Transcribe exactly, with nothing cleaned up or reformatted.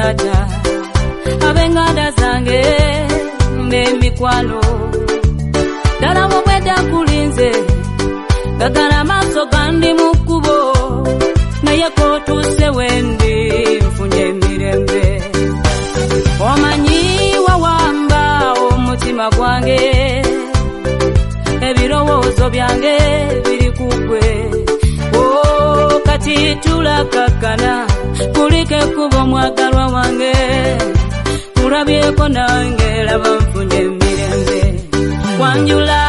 tata abenganda zange n'emikwano dala bweda kulinze gagala maso gandi mukubo naye ko tuse wendi mfunye mirembe omanyi wawamba omutima gwange ebirowoozo byange biri kugwe o kati tulakakana kulike kubo mwagalwa wange kulabyeko nange laba mfunye mirembe wanjula